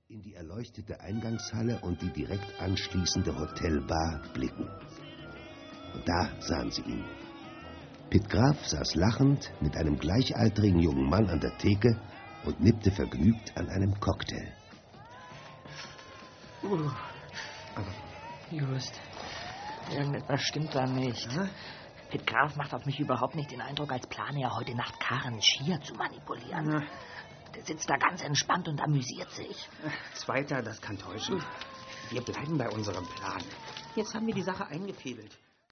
in die erleuchtete Eingangshalle und die direkt anschließende Hotelbar blicken. Und da sahen sie ihn. Pitt Graf saß lachend mit einem gleichaltrigen jungen Mann an der Theke und nippte vergnügt an einem Cocktail. Just, irgendetwas stimmt da nicht. Pitt Graf macht auf mich überhaupt nicht den Eindruck, als plane er heute Nacht Karen Schier zu manipulieren. Der sitzt da ganz entspannt und amüsiert sich. Zweiter, das kann täuschen. Wir bleiben bei unserem Plan. Jetzt haben wir die Sache eingefädelt.